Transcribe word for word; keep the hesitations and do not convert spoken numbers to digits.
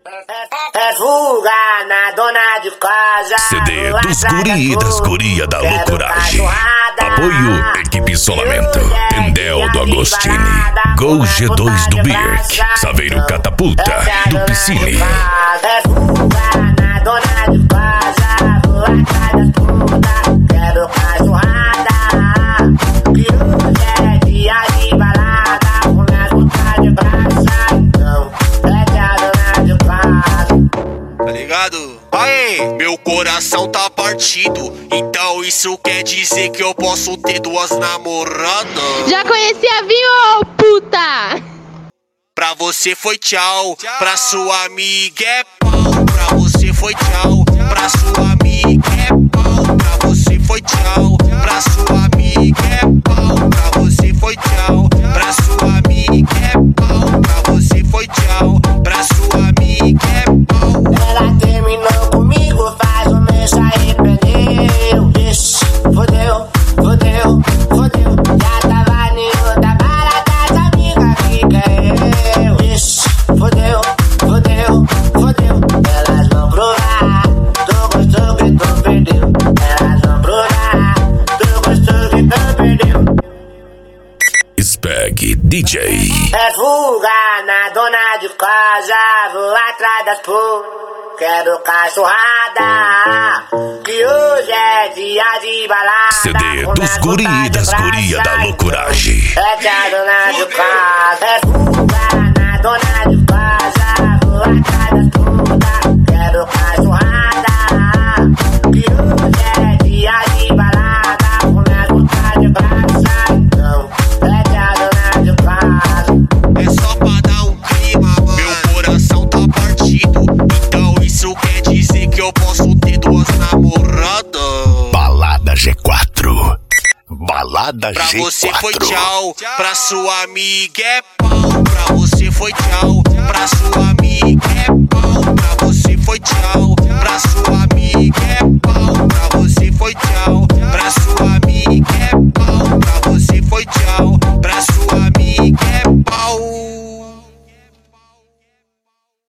É vulga na dona de casa. C D dos guri e das guria da loucuragem. Apoio Equipe Isolamento, Tendel do Agostini, Gol G dois do Birk, Saveiro Catapulta do Piscine. É vulga na dona de casa. Vou atrás das putas, quero cachorrada. Que hoje é dia de balada, com minhas botas de graça. Então, é a dona de casa. Tá ligado? Aê, meu coração tá partido, então isso quer dizer que eu posso ter duas namoradas. Já conhecia vinho, ô puta! Pra você foi tchau, tchau. Pra sua amiga é pau. Pra você foi tchau, pra sua amiga é pau. Pra você foi tchau, pra sua amiga é pau. Pra você foi tchau, pra sua amiga é pau. Pra você foi tchau, pra sua amiga é pau. Ela terminou comigo, faz um mês, se arrependeu. Ixi, fodeu, fodeu, fodeu. Já tava em outra barata, as amigas fica eu. Ixi, fodeu, fodeu, fodeu. Elas vão provar, tu gostou que tu perdeu. Elas vão provar, tu gostou que tu perdeu. Spag D J. É vulga na dona de casa, vou atrás das putas. Quero cachorrada, que hoje é dia de balada. C D dos guri e das guria da loucuragem. É a dona de casa. É vulga na dona de casa, vou atrás das putas. Quero cachorrada, que hoje é dia de balada, com minhas botas de graça. Então, é a dona de casa. É só pra dar um clima, mano. Meu coração tá partido, então isso quer dizer que eu posso ter duas namoradas. Balada G quatro. Balada pra G quatro. Pra você foi tchau, pra sua amiga é pau. Pra você foi tchau, pra sua amiga